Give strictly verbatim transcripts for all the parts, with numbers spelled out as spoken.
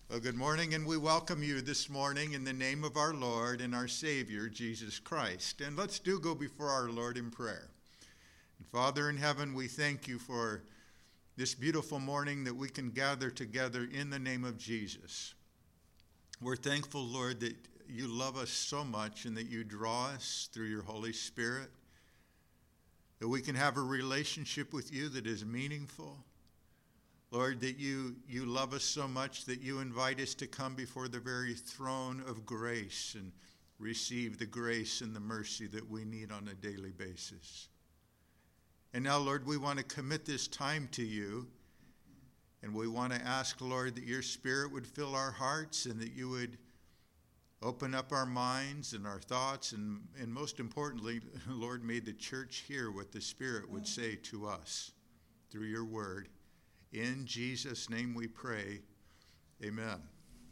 Well, good morning, and we welcome you this morning in the name of our Lord and our Savior, Jesus Christ. And let's do go before our Lord in prayer. And Father in heaven, we thank you for this beautiful morning that we can gather together in the name of Jesus. We're thankful, Lord, that you love us so much and that you draw us through your Holy Spirit, that we can have a relationship with you that is meaningful. Lord, that you, you love us so much that you invite us to come before the very throne of grace and receive the grace and the mercy that we need on a daily basis. And now, Lord, we want to commit this time to you, and we want to ask, Lord, that your Spirit would fill our hearts and that you would open up our minds and our thoughts, and, and most importantly, Lord, may the church hear what the Spirit would say to us through your word. In Jesus' name we pray, amen. Amen.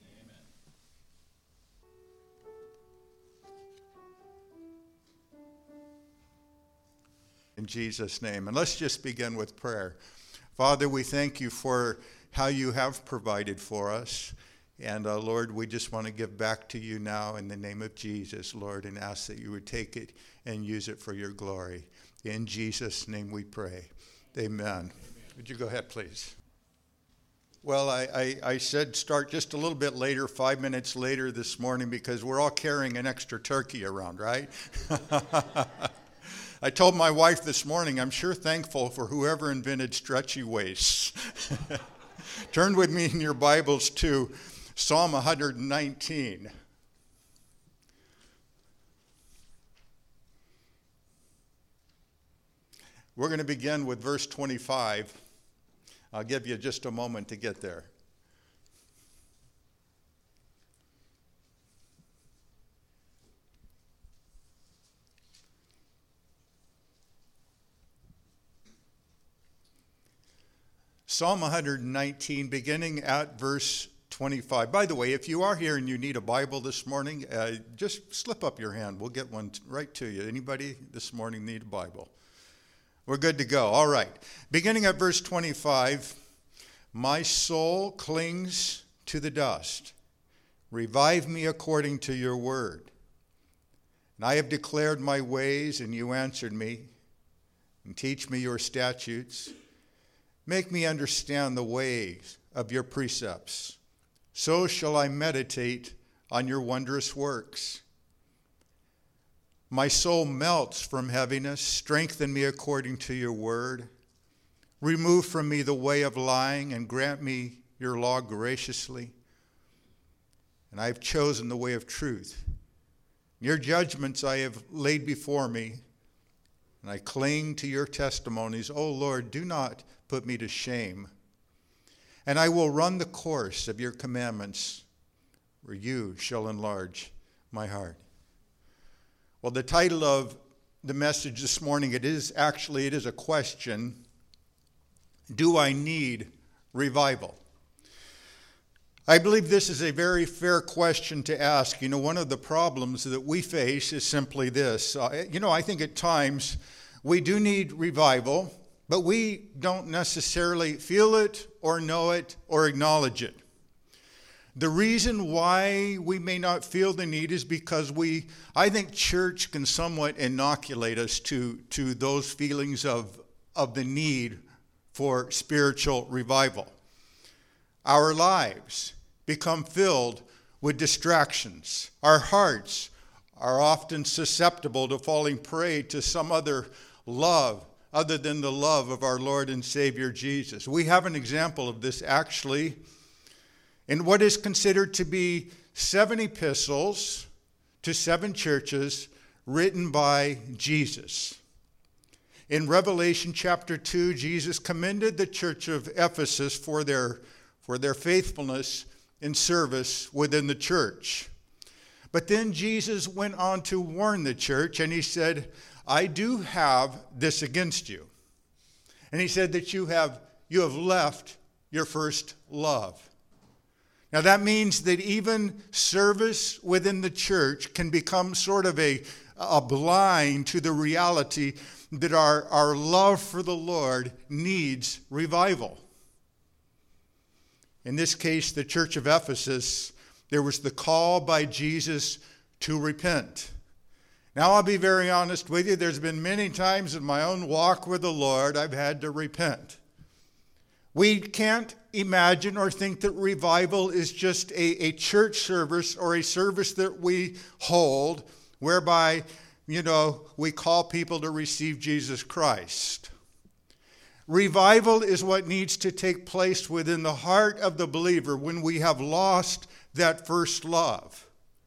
In Jesus' name. And let's just begin with prayer. Father, we thank you for how you have provided for us. And uh, Lord, we just want to give back to you now in the name of Jesus, Lord, and ask that you would take it and use it for your glory. In Jesus' name we pray. Amen. Would you go ahead, please? Well, I, I, I said start just a little bit later, five minutes later this morning, because we're all carrying an extra turkey around, right? I told my wife this morning, I'm sure thankful for whoever invented stretchy waists. Turn with me in your Bibles to Psalm one nineteen. We're going to begin with verse twenty-five. I'll give you just a moment to get there. Psalm one nineteen, beginning at verse twenty-five. By the way, if you are here and you need a Bible this morning, uh, just slip up your hand. We'll get one right to you. Anybody this morning need a Bible? We're good to go. All right. Beginning at verse twenty-five, my soul clings to the dust. Revive me according to your word. And I have declared my ways, and you answered me. And teach me your statutes. Make me understand the ways of your precepts. So shall I meditate on your wondrous works. My soul melts from heaviness. Strengthen me according to your word. Remove from me the way of lying and grant me your law graciously. And I have chosen the way of truth. Your judgments I have laid before me, and I cling to your testimonies. O Lord, do not put me to shame. And I will run the course of your commandments, where you shall enlarge my heart. Well, the title of the message this morning, it is actually, it is a question. Do I need revival? I believe this is a very fair question to ask. You know, one of the problems that we face is simply this. Uh, you know, I think at times we do need revival, but we don't necessarily feel it or know it or acknowledge it. The reason why we may not feel the need is because we, I think church can somewhat inoculate us to, to those feelings of, of the need for spiritual revival. Our lives become filled with distractions. Our hearts are often susceptible to falling prey to some other love other than the love of our Lord and Savior Jesus. We have an example of this actually in what is considered to be seven epistles to seven churches written by Jesus. In Revelation chapter two, Jesus commended the church of Ephesus for their, for their faithfulness in service within the church. But then Jesus went on to warn the church, and he said, I do have this against you. And he said that you have, you have left your first love. Now that means that even service within the church can become sort of a, a blind to the reality that our, our love for the Lord needs revival. in this case, the church of Ephesus, there was the call by Jesus to repent. Now, I'll be very honest with you. There's been many times in my own walk with the Lord I've had to repent. We can't imagine or think that revival is just a, a church service or a service that we hold whereby, you know, we call people to receive Jesus Christ. Revival is what needs to take place within the heart of the believer when we have lost that first love.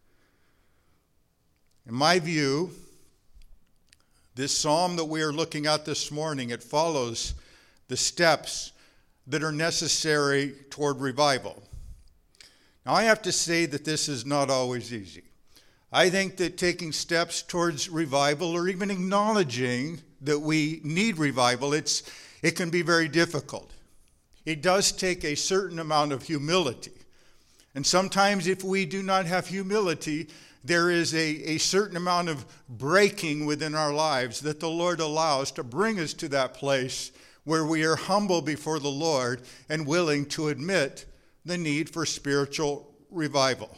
In my view, this psalm that we are looking at this morning, it follows the steps that are necessary toward revival. Now, I have to say that this is not always easy. I think that taking steps towards revival or even acknowledging that we need revival, it's, it can be very difficult. It does take a certain amount of humility. And sometimes if we do not have humility, there is a, a certain amount of breaking within our lives that the Lord allows to bring us to that place where we are humble before the Lord and willing to admit the need for spiritual revival.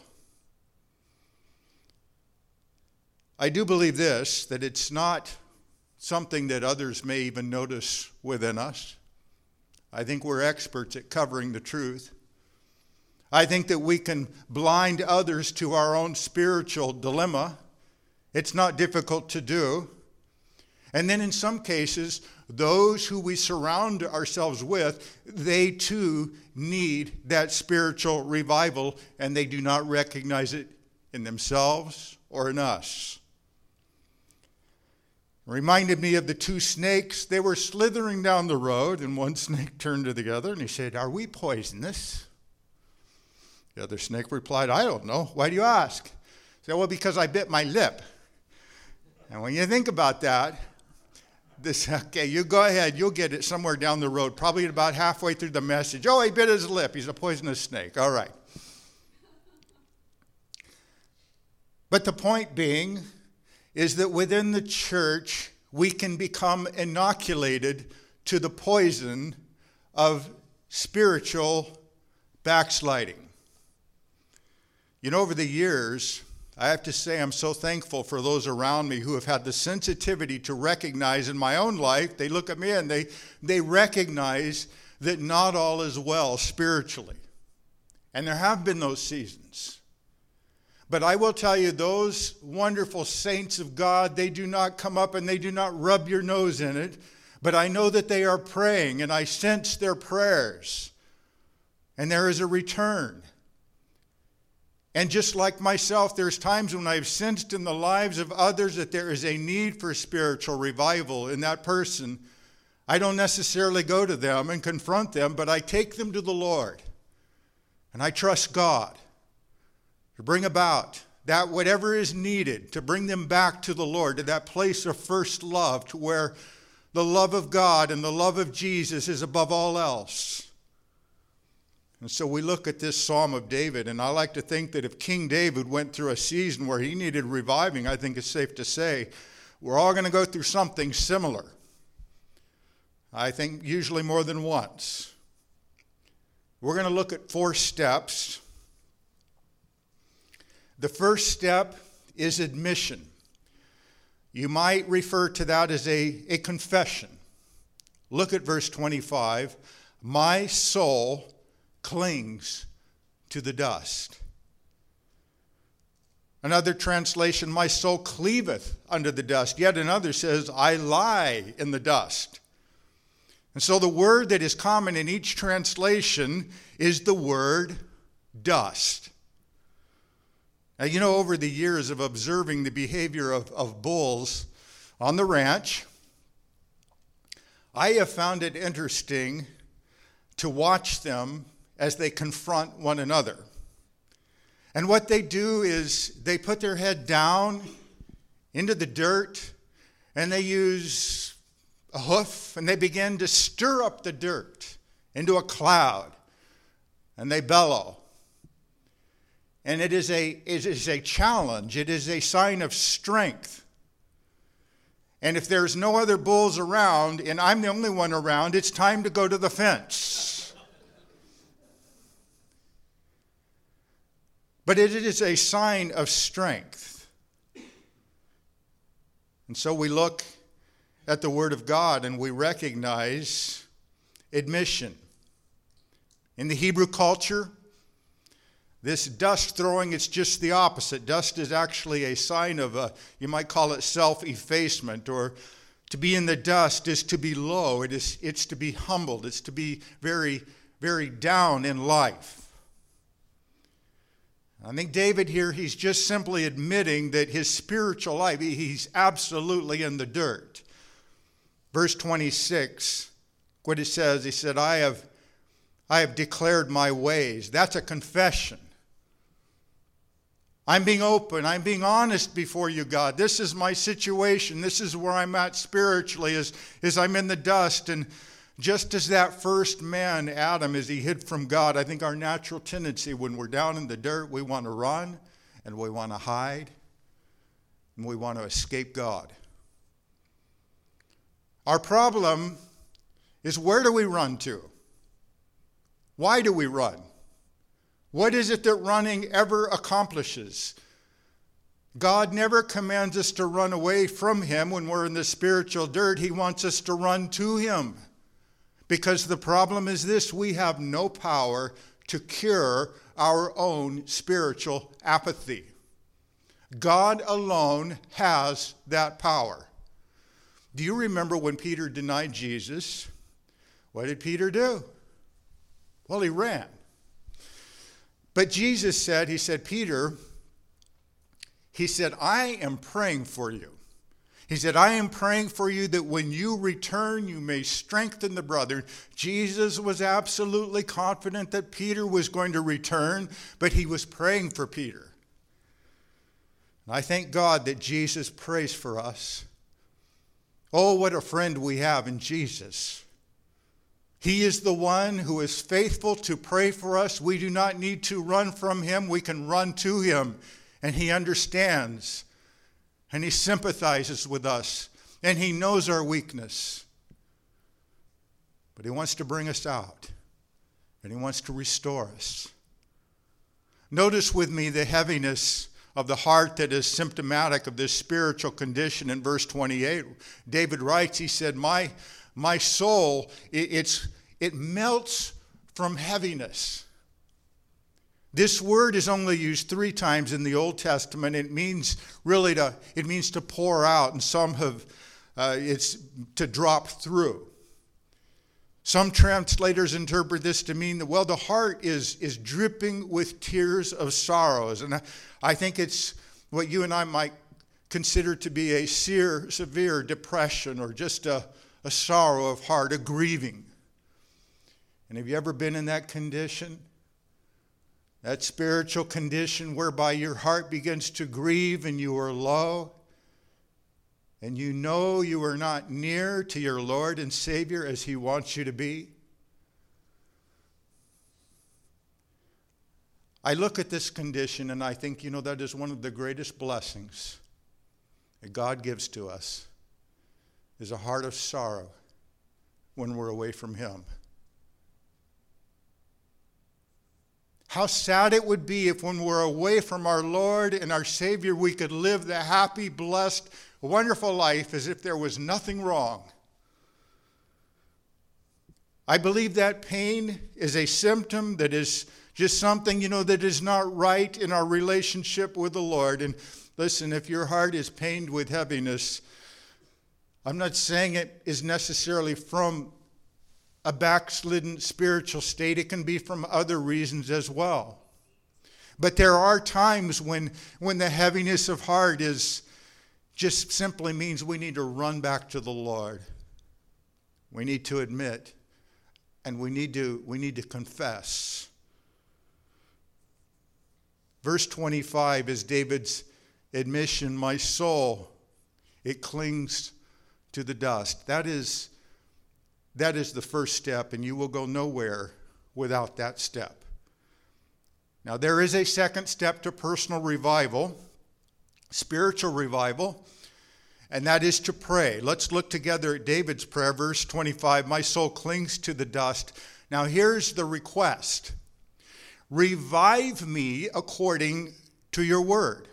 I do believe this, that it's not something that others may even notice within us. I think we're experts at covering the truth. I think that we can blind others to our own spiritual dilemma. It's not difficult to do. And then in some cases, those who we surround ourselves with, they too need that spiritual revival, and they do not recognize it in themselves or in us. It reminded me of the two snakes. They were slithering down the road, and one snake turned to the other, and he said, "Are we poisonous?" The other snake replied, "I don't know. Why do you ask?" He said, "Well, because I bit my lip." And when you think about that, this, okay, you go ahead. You'll get it somewhere down the road, probably about halfway through the message. Oh, he bit his lip. He's a poisonous snake. All right. But the point being is that within the church, we can become inoculated to the poison of spiritual backsliding. You know, over the years, I have to say I'm so thankful for those around me who have had the sensitivity to recognize in my own life, they look at me and they, they recognize that not all is well spiritually. And there have been those seasons. But I will tell you, those wonderful saints of God, they do not come up and they do not rub your nose in it. But I know that they are praying, and I sense their prayers. And there is a return. And just like myself, there's times when I've sensed in the lives of others that there is a need for spiritual revival in that person. I don't necessarily go to them and confront them, but I take them to the Lord. And I trust God to bring about that whatever is needed to bring them back to the Lord, to that place of first love, to where the love of God and the love of Jesus is above all else. And so we look at this Psalm of David, and I like to think that if King David went through a season where he needed reviving, I think it's safe to say we're all going to go through something similar. I think usually more than once. We're going to look at four steps. The first step is admission. You might refer to that as a, a confession. Look at verse twenty-five. My soul clings to the dust. Another translation, my soul cleaveth under the dust. Yet another says, I lie in the dust. And so the word that is common in each translation is the word dust. Now, you know, over the years of observing the behavior of, of bulls on the ranch, I have found it interesting to watch them as they confront one another. And what they do is they put their head down into the dirt, and they use a hoof, and they begin to stir up the dirt into a cloud, and they bellow. And it is a, it is a challenge. It is a sign of strength. And if there's no other bulls around, and I'm the only one around, it's time to go to the fence. but it is a sign of strength. And so we look at the Word of God and we recognize admission. In the Hebrew culture, this dust throwing, it's just the opposite. Dust is actually a sign of a, you might call it self-effacement, or to be in the dust is to be low. It is, it's to be humbled. It's to be very, very down in life. I think David here, he's just simply admitting that his spiritual life, he's absolutely in the dirt. Verse twenty-six, what it says, he said, I have, I have declared my ways. That's a confession. I'm being open. I'm being honest before you, God. This is my situation. This is where I'm at spiritually, as, as I'm in the dust. And just as that first man, Adam, as he hid from God, I think our natural tendency when we're down in the dirt, we want to run and we want to hide and we want to escape God. Our problem is, where do we run to? Why do we run? What is it that running ever accomplishes? God never commands us to run away from him when we're in the spiritual dirt. He wants us to run to him. Because the problem is this: we have no power to cure our own spiritual apathy. God alone has that power. Do you remember when Peter denied Jesus? What did Peter do? Well, he ran. But Jesus said, he said, Peter, he said, I am praying for you. He said, I am praying for you that when you return, you may strengthen the brethren. Jesus was absolutely confident that Peter was going to return, but he was praying for Peter. And I thank God that Jesus prays for us. Oh, what a friend we have in Jesus. He is the one who is faithful to pray for us. We do not need to run from him. We can run to him. And he understands. And he sympathizes with us. And he knows our weakness. But he wants to bring us out. And he wants to restore us. Notice with me the heaviness of the heart that is symptomatic of this spiritual condition in verse twenty-eight. David writes, he said, my My soul, it, it's, it melts from heaviness. This word is only used three times in the Old Testament. It means really to, it means to pour out, and some have, uh, it's to drop through. Some translators interpret this to mean that, well, the heart is, is dripping with tears of sorrows. And I, I think it's what you and I might consider to be a severe, severe depression, or just a A sorrow of heart, a grieving. And have you ever been in that condition? That spiritual condition whereby your heart begins to grieve and you are low. And you know you are not near to your Lord and Savior as he wants you to be. I look at this condition and I think, you know, that is one of the greatest blessings that God gives to us. Is a heart of sorrow when we're away from him. How sad it would be if when we're away from our Lord and our Savior, we could live the happy, blessed, wonderful life as if there was nothing wrong. I believe that pain is a symptom that is just something, you know, that is not right in our relationship with the Lord. And listen, if your heart is pained with heaviness, I'm not saying it is necessarily from a backslidden spiritual state. It can be from other reasons as well. But there are times when, when the heaviness of heart is just simply means we need to run back to the Lord. We need to admit, and we need to, we need to confess. Verse twenty-five is David's admission, my soul, it clings to the dust. That is, that is the first step, and you will go nowhere without that step. Now, there is a second step to personal revival, spiritual revival, and that is to pray. Let's look together at David's prayer, verse twenty-five. My soul clings to the dust. Now, here's the request. revive me according to your word.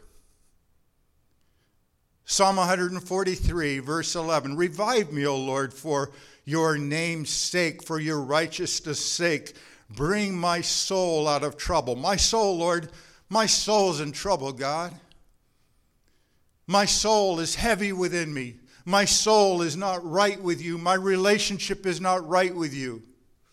Psalm one forty-three, verse eleven, revive me, O Lord, for your name's sake, for your righteousness' sake. Bring my soul out of trouble. My soul, Lord, my soul's in trouble, God. My soul is heavy within me. My soul is not right with you. My relationship is not right with you.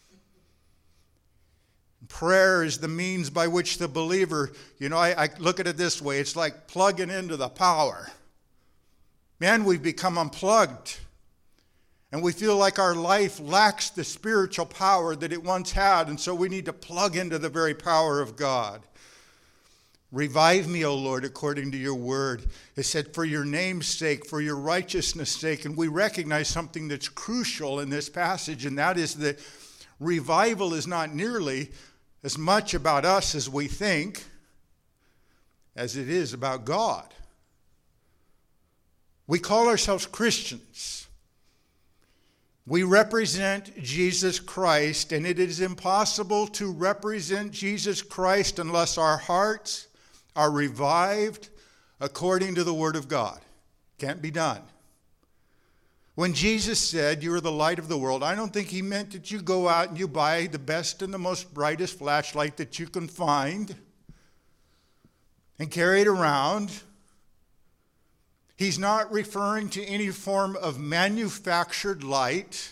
Prayer is the means by which the believer, you know, I, I look at it this way. It's like plugging into the power. Man, we've become unplugged. And we feel like our life lacks the spiritual power that it once had. And so we need to plug into the very power of God. Revive me, O Lord, according to your word. It said, for your name's sake, for your righteousness' sake. And we recognize something that's crucial in this passage, and that is that revival is not nearly as much about us as we think as it is about God. We call ourselves Christians. We represent Jesus Christ, and it is impossible to represent Jesus Christ unless our hearts are revived according to the Word of God. Can't be done. When Jesus said, you are the light of the world, I don't think he meant that you go out and you buy the best and the most brightest flashlight that you can find and carry it around. He's not referring to any form of manufactured light.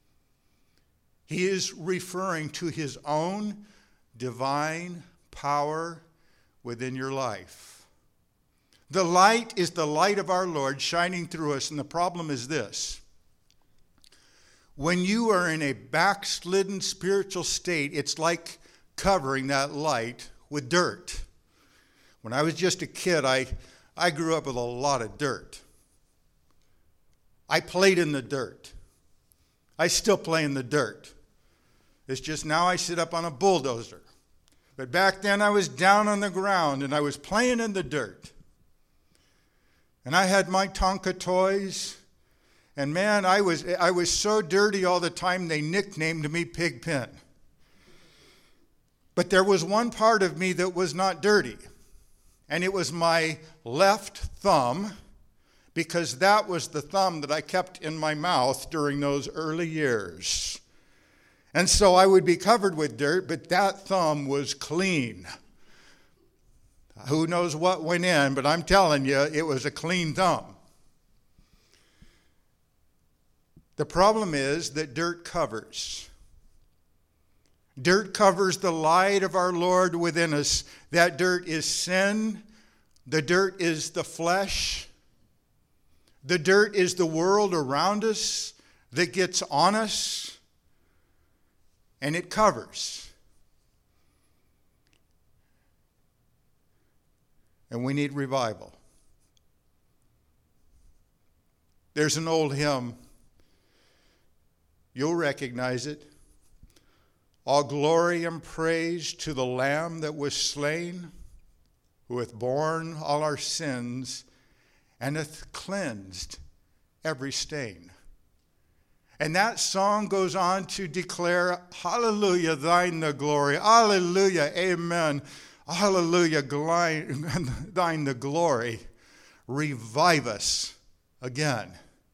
He is referring to his own divine power within your life. The light is the light of our Lord shining through us, and the problem is this. When you are in a backslidden spiritual state, it's like covering that light with dirt. When I was just a kid, I... I grew up with a lot of dirt. I played in the dirt. I still play in the dirt. It's just now I sit up on a bulldozer. But back then I was down on the ground and I was playing in the dirt. And I had my Tonka toys. And man, I was, I was so dirty all the time they nicknamed me Pigpen. But there was one part of me that was not dirty. And it was my left thumb, because that was the thumb that I kept in my mouth during those early years. And so I would be covered with dirt, but that thumb was clean. Who knows what went in, but I'm telling you, it was a clean thumb. The problem is that dirt covers. Dirt covers the light of our Lord within us. That dirt is sin. The dirt is the flesh. The dirt is the world around us that gets on us. And it covers. And we need revival. There's an old hymn. You'll recognize it. All glory and praise to the Lamb that was slain, who hath borne all our sins, and hath cleansed every stain. And that song goes on to declare, hallelujah, thine the glory. Hallelujah, amen. Hallelujah, thine the glory. Revive us again.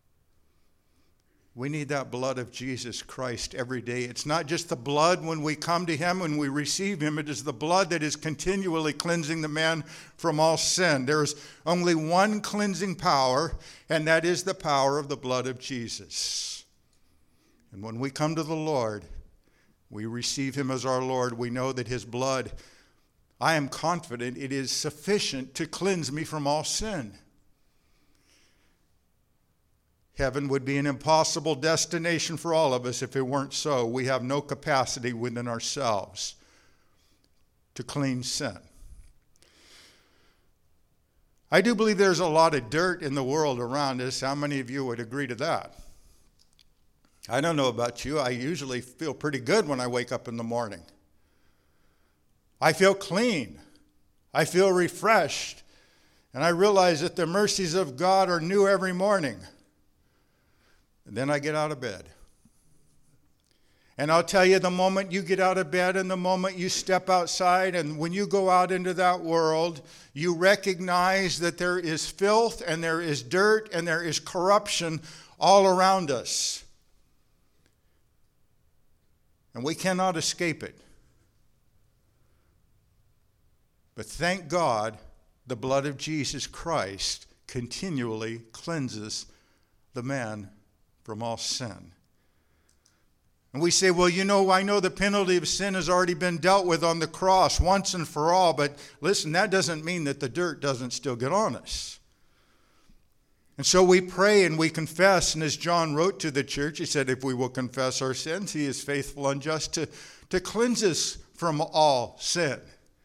We need that blood of Jesus Christ every day. It's not just the blood when we come to him, when we receive him. It is the blood that is continually cleansing the man from all sin. There is only one cleansing power, and that is the power of the blood of Jesus. And when we come to the Lord, we receive him as our Lord. We know that his blood, I am confident it is sufficient to cleanse me from all sin. Heaven would be an impossible destination for all of us if it weren't so. We have no capacity within ourselves to clean sin. I do believe there's a lot of dirt in the world around us. How many of you would agree to that? I don't know about you. I usually feel pretty good when I wake up in the morning. I feel clean. I feel refreshed. And I realize that the mercies of God are new every morning. And then I get out of bed. And I'll tell you, the moment you get out of bed and the moment you step outside and when you go out into that world, you recognize that there is filth and there is dirt and there is corruption all around us. And we cannot escape it. But thank God, the blood of Jesus Christ continually cleanses the man from all sin. And we say, well, you know, I know the penalty of sin has already been dealt with on the cross once and for all. But listen, that doesn't mean that the dirt doesn't still get on us. And so we pray and we confess. And as John wrote to the church, he said, if we will confess our sins, he is faithful and just to, to cleanse us from all sin.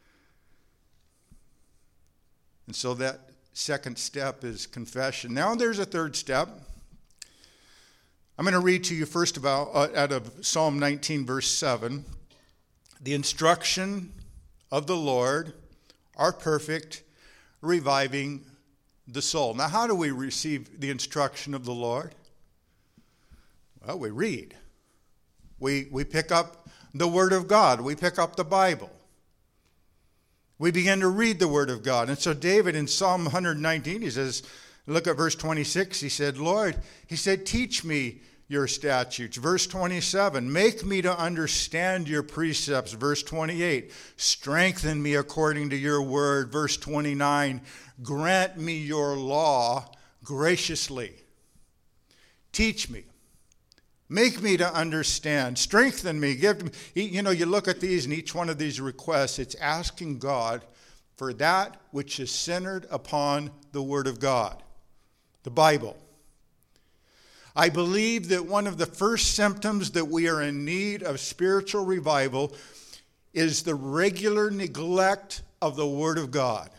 And so that second step is confession. Now there's a third step. I'm going to read to you first about uh, out of Psalm nineteen, verse seven. The instruction of the Lord are perfect, reviving the soul. Now, how do we receive the instruction of the Lord? Well, we read. We, we pick up the Word of God. We pick up the Bible. We begin to read the Word of God. And so David in Psalm one nineteen, he says, look at verse twenty-six. He said, Lord, he said, teach me your statutes. Verse twenty-seven, make me to understand your precepts. Verse twenty-eight, strengthen me according to your word. Verse twenty-nine, grant me your law graciously. Teach me. Make me to understand. Strengthen me. Give me. You know, you look at these and each one of these requests, it's asking God for that which is centered upon the Word of God, the Bible. I believe that one of the first symptoms that we are in need of spiritual revival is the regular neglect of the Word of God.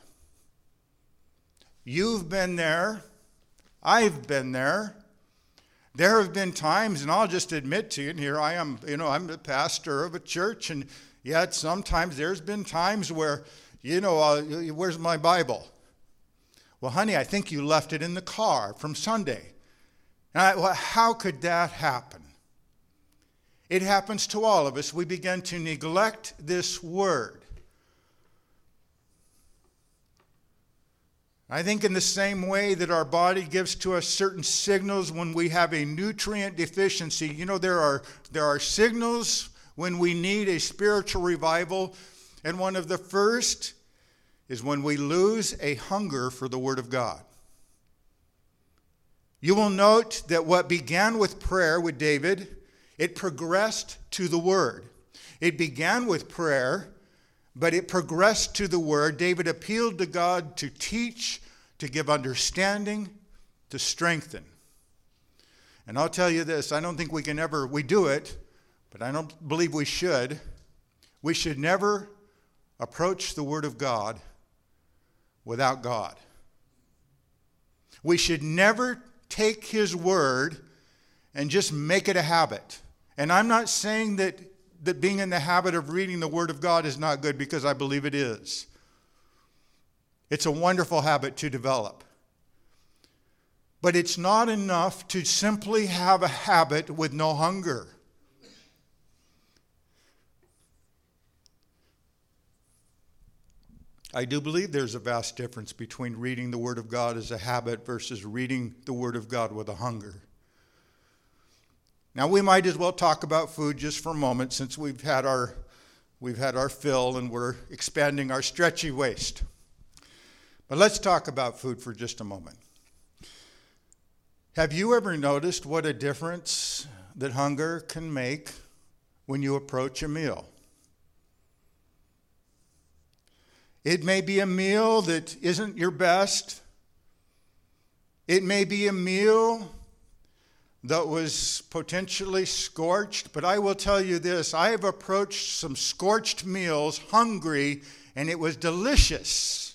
You've been there. I've been there. There have been times, and I'll just admit to you, and here I am, you know, I'm the pastor of a church, and yet sometimes there's been times where, you know, uh, where's my Bible? Well, honey, I think you left it in the car from Sunday. And I, well, how could that happen? It happens to all of us. We begin to neglect this word. I think in the same way that our body gives to us certain signals when we have a nutrient deficiency, you know, there are, there are signals when we need a spiritual revival. And one of the first is when we lose a hunger for the Word of God. You will note that what began with prayer with David, it progressed to the Word. It began with prayer, but it progressed to the Word. David appealed to God to teach, to give understanding, to strengthen. And I'll tell you this, I don't think we can ever, we do it, but I don't believe we should. We should never approach the Word of God without God. We should never take His Word and just make it a habit. And I'm not saying that, that being in the habit of reading the Word of God is not good, because I believe it is. It's a wonderful habit to develop. But it's not enough to simply have a habit with no hunger. I do believe there's a vast difference between reading the Word of God as a habit versus reading the Word of God with a hunger. Now, we might as well talk about food just for a moment, since we've had our, we've had our fill and we're expanding our stretchy waist. But let's talk about food for just a moment. Have you ever noticed what a difference that hunger can make when you approach a meal? It may be a meal that isn't your best. It may be a meal that was potentially scorched. But I will tell you this, I have approached some scorched meals hungry, and it was delicious.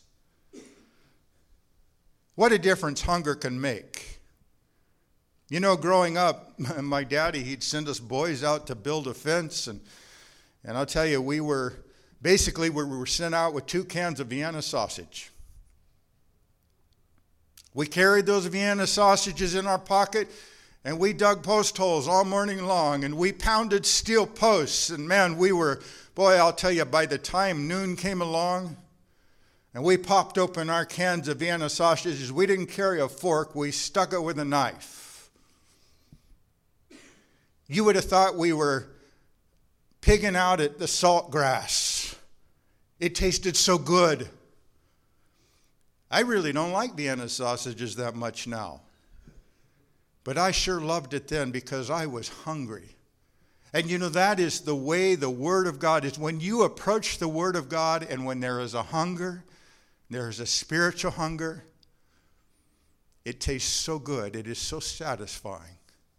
What a difference hunger can make. You know, growing up, my daddy, he'd send us boys out to build a fence. And, and I'll tell you, we were... Basically, we were sent out with two cans of Vienna sausage. We carried those Vienna sausages in our pocket, And we dug post holes all morning long, and we pounded steel posts. And man, we were, boy, I'll tell you, by the time noon came along, and we popped open our cans of Vienna sausages, we didn't carry a fork, we stuck it with a knife. You would have thought we were pigging out at the salt grass. It tasted so good. I really don't like Vienna sausages that much now. But I sure loved it then because I was hungry. And you know, that is the way the Word of God is. When you approach the Word of God and when there is a hunger, there is a spiritual hunger, it tastes so good. It is so satisfying.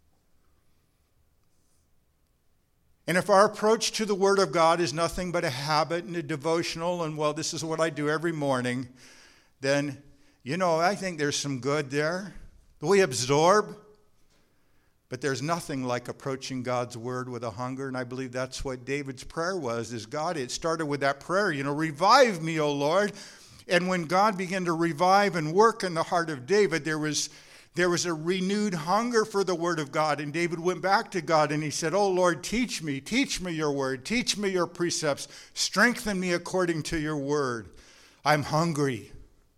And if our approach to the Word of God is nothing but a habit and a devotional, and well, this is what I do every morning, then, you know, I think there's some good there. We absorb. But there's nothing like approaching God's word with a hunger, and I believe that's what David's prayer was, is God, it started with that prayer, you know, revive me, O Lord. And when God began to revive and work in the heart of David, there was, there was a renewed hunger for the word of God, and David went back to God, and he said, oh Lord, teach me, teach me your word, teach me your precepts, strengthen me according to your word. I'm hungry.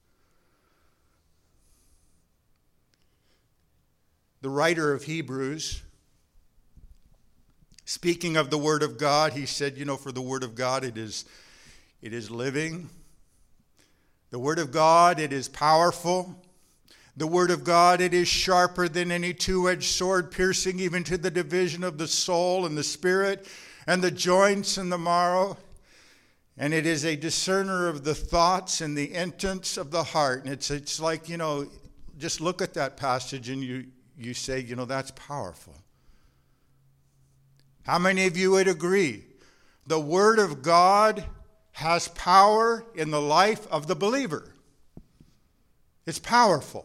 The writer of Hebrews, speaking of the Word of God, he said, you know, for the Word of God, it is, it is living. The Word of God, it is powerful. The Word of God, it is sharper than any two-edged sword, piercing even to the division of the soul and the spirit and the joints and the marrow. And it is a discerner of the thoughts and the intents of the heart. And it's, it's like, you know, just look at that passage and you... You say, you know, that's powerful. How many of you would agree? The Word of God has power in the life of the believer. It's powerful.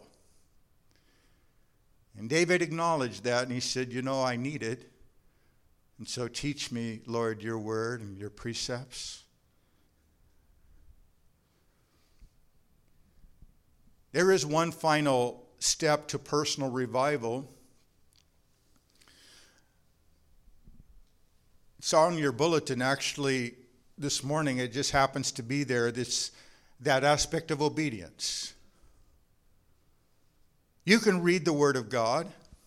And David acknowledged that, and he said, you know, I need it. And so teach me, Lord, your word and your precepts. There is one final step to personal revival. It's on your bulletin actually this morning. It just happens to be there, this, that aspect of obedience. You can read the Word of God,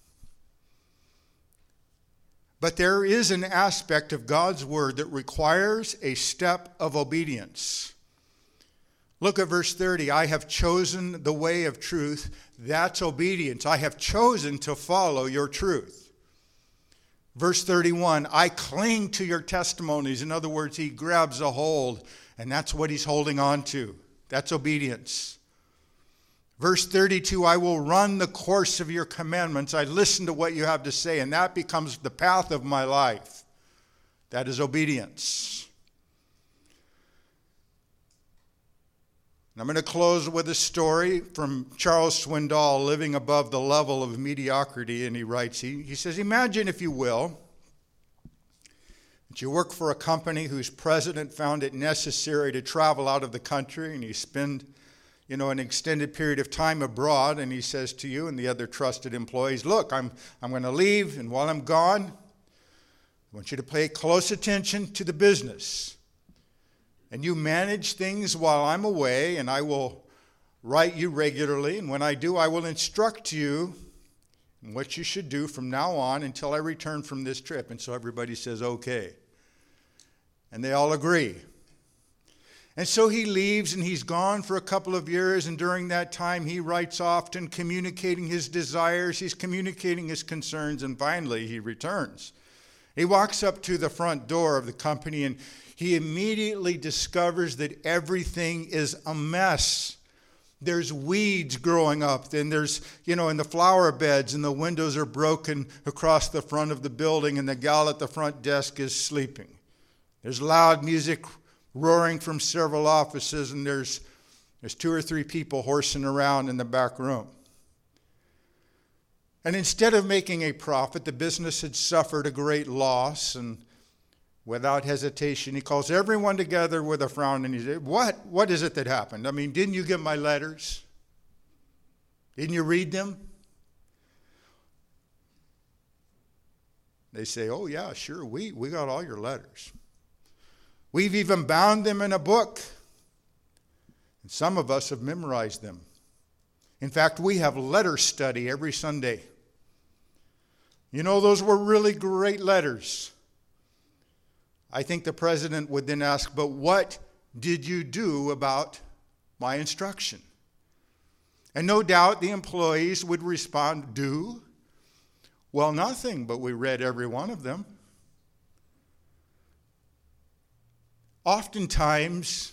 but there is an aspect of God's Word that requires a step of obedience. Look at verse thirty. I have chosen the way of truth. That's obedience. I have chosen to follow your truth. Verse thirty-one. I cling to your testimonies. In other words, he grabs a hold, and that's what he's holding on to. That's obedience. Verse thirty-two. I will run the course of your commandments. I listen to what you have to say, and that becomes the path of my life. That is obedience. I'm going to close with a story from Charles Swindoll, living above the level of mediocrity, and he writes, he, he says, imagine, if you will, that you work for a company whose president found it necessary to travel out of the country, and you spend, you know, an extended period of time abroad, and he says to you and the other trusted employees, look, I'm, I'm going to leave, and while I'm gone, I want you to pay close attention to the business. And you manage things while I'm away, and I will write you regularly. And when I do, I will instruct you in what you should do from now on until I return from this trip. And so everybody says, okay. And they all agree. And so he leaves, and he's gone for a couple of years. And during that time, he writes often, communicating his desires. He's communicating his concerns. And finally, he returns. He walks up to the front door of the company, and he immediately discovers that everything is a mess. There's weeds growing up. Then there's, you know, in the flower beds, and the windows are broken across the front of the building, and the gal at the front desk is sleeping. There's loud music roaring from several offices, and there's, there's two or three people horsing around in the back room. And instead of making a profit, the business had suffered a great loss, and without hesitation, he calls everyone together with a frown, and he said, what? What is it that happened? I mean, didn't you get my letters? Didn't you read them? They say, oh, yeah, sure, we, we got all your letters. We've even bound them in a book. And some of us have memorized them. In fact, we have letter study every Sunday. You know, those were really great letters. I think the president would then ask, but what did you do about my instruction? And no doubt the employees would respond, do? Well, nothing, but we read every one of them. Oftentimes,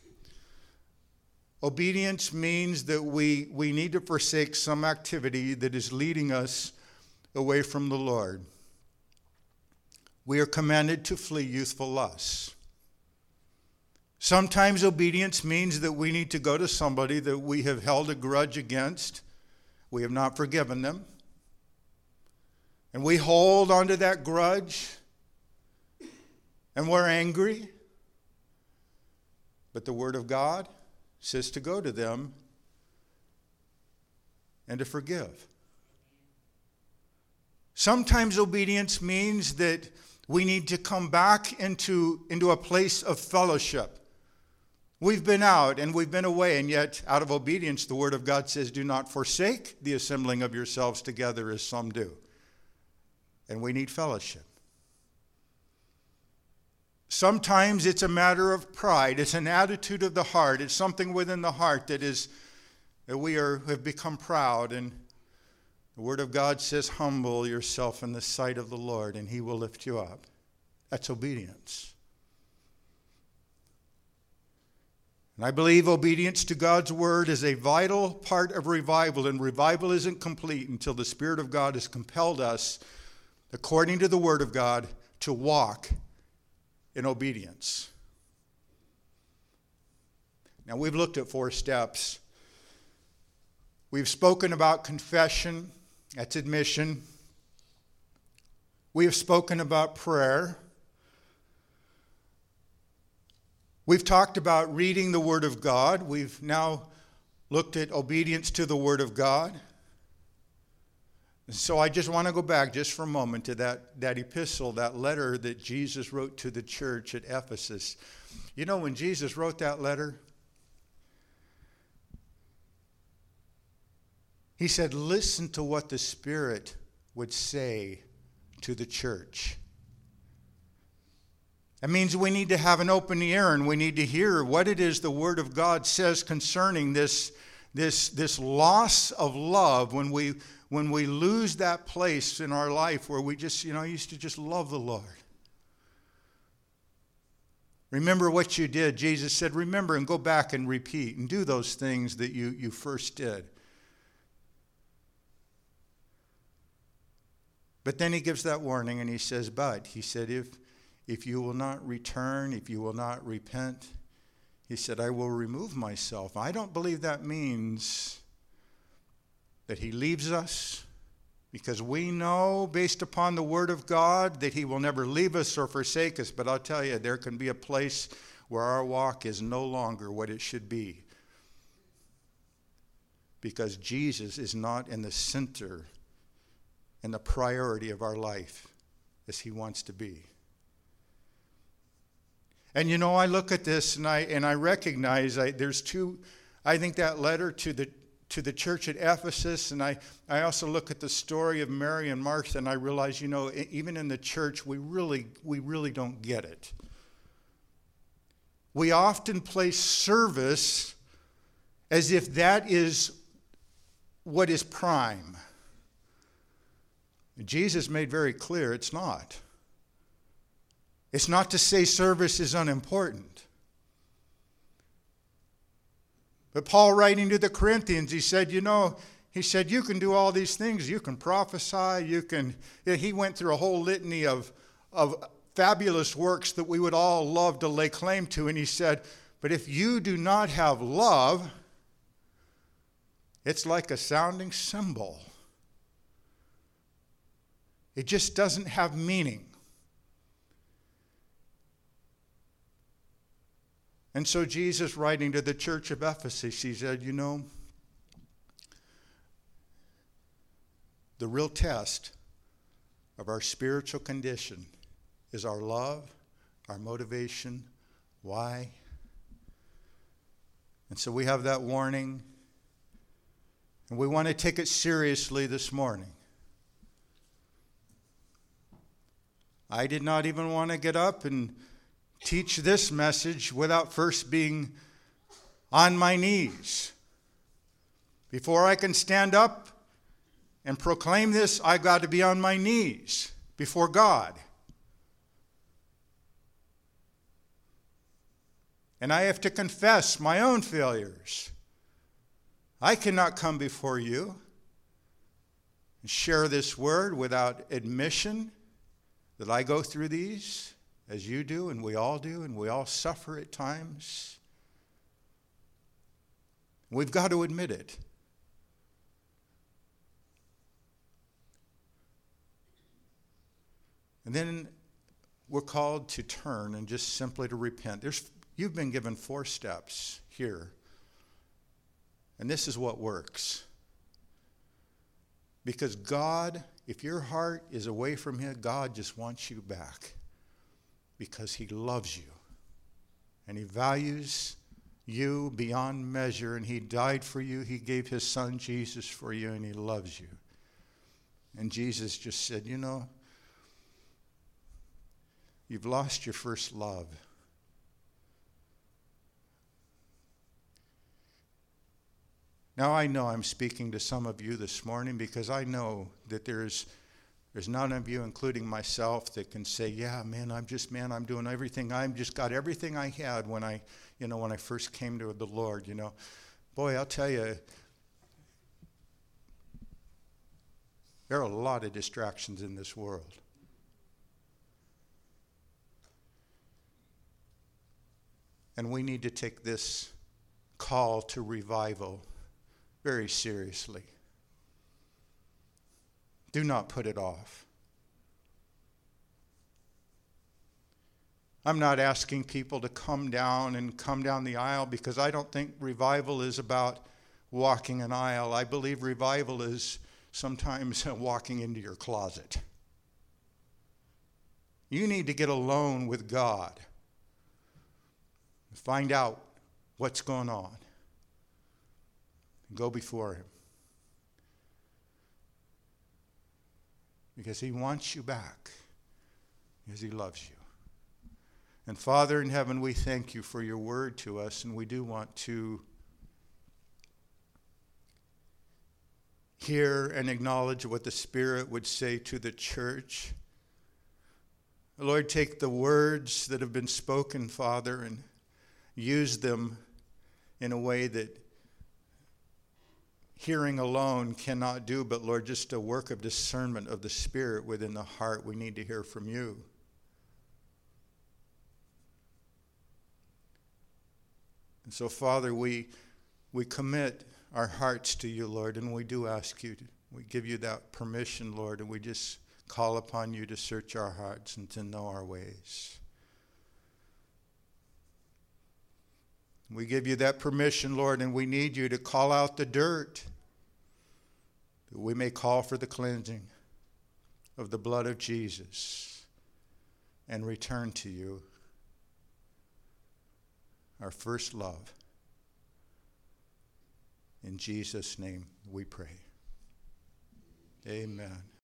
obedience means that we, we need to forsake some activity that is leading us away from the Lord. We are commanded to flee youthful lusts. Sometimes obedience means that we need to go to somebody that we have held a grudge against. We have not forgiven them. And we hold onto that grudge. And we're angry. But the Word of God says to go to them and to forgive. Sometimes obedience means that we need to come back into, into a place of fellowship. We've been out and we've been away, and yet out of obedience, the Word of God says, do not forsake the assembling of yourselves together as some do. And we need fellowship. Sometimes it's a matter of pride. It's an attitude of the heart. It's something within the heart that is that we are have become proud. And the Word of God says, humble yourself in the sight of the Lord, and He will lift you up. That's obedience. And I believe obedience to God's Word is a vital part of revival, and revival isn't complete until the Spirit of God has compelled us, according to the Word of God, to walk in obedience. Now, we've looked at four steps. We've spoken about confession, that's admission. We have spoken about prayer. We've talked about reading the Word of God. We've now looked at obedience to the Word of God. So I just want to go back just for a moment to that, that epistle, that letter that Jesus wrote to the church at Ephesus. You know, when Jesus wrote that letter, he said, listen to what the Spirit would say to the church. That means we need to have an open ear and we need to hear what it is the Word of God says concerning this, this, this loss of love when we when we lose that place in our life where we just, you know, used to just love the Lord. Remember what you did. Jesus said, remember and go back and repeat and do those things that you, you first did. But then he gives that warning and he says, but, he said, if, if you will not return, if you will not repent, he said, I will remove myself. I don't believe that means that he leaves us, because we know, based upon the Word of God, that he will never leave us or forsake us. But I'll tell you, there can be a place where our walk is no longer what it should be, because Jesus is not in the center and the priority of our life as he wants to be. And you know, I look at this and I and I recognize I, there's two, I think that letter to the to the church at Ephesus, and I, I also look at the story of Mary and Martha, and I realize, you know, even in the church, we really, we really don't get it. We often place service as if that is what is prime. Jesus made very clear it's not. It's not to say service is unimportant. But Paul, writing to the Corinthians, he said, you know, he said, you can do all these things. You can prophesy. You can. He went through a whole litany of, of fabulous works that we would all love to lay claim to. And he said, but if you do not have love, it's like a sounding cymbal. It just doesn't have meaning. And so Jesus, writing to the church of Ephesus, he said, you know, the real test of our spiritual condition is our love, our motivation, why. And so we have that warning, and we want to take it seriously this morning. I did not even want to get up and teach this message without first being on my knees. Before I can stand up and proclaim this, I've got to be on my knees before God. And I have to confess my own failures. I cannot come before you and share this word without admission that I go through these, as you do, and we all do, and we all suffer at times. We've got to admit it. And then we're called to turn and just simply to repent. There's, you've been given four steps here. And this is what works. Because God, if your heart is away from Him, God just wants you back. Because He loves you. And He values you beyond measure. And He died for you. He gave His Son Jesus for you. And He loves you. And Jesus just said, you know, you've lost your first love. Now I know I'm speaking to some of you this morning because I know that there's there's none of you, including myself, that can say, yeah, man, I'm just, man, I'm doing everything. I'm just got everything I had when I, you know, when I first came to the Lord, you know. Boy, I'll tell you, there are a lot of distractions in this world. And we need to take this call to revival very seriously. Do not put it off. I'm not asking people to come down and come down the aisle because I don't think revival is about walking an aisle. I believe revival is sometimes walking into your closet. You need to get alone with God. Find out what's going on. Go before Him. Because He wants you back. Because He loves you. And Father in heaven, we thank you for your word to us, and we do want to hear and acknowledge what the Spirit would say to the church. Lord, take the words that have been spoken, Father, and use them in a way that hearing alone cannot do, but Lord, just a work of discernment of the Spirit within the heart. We need to hear from you. And so, Father, we we commit our hearts to you, Lord, and we do ask you, to, we give you that permission, Lord, and we just call upon you to search our hearts and to know our ways. We give you that permission, Lord, and we need you to call out the dirt, that we may call for the cleansing of the blood of Jesus and return to you, our first love. In Jesus' name we pray. Amen.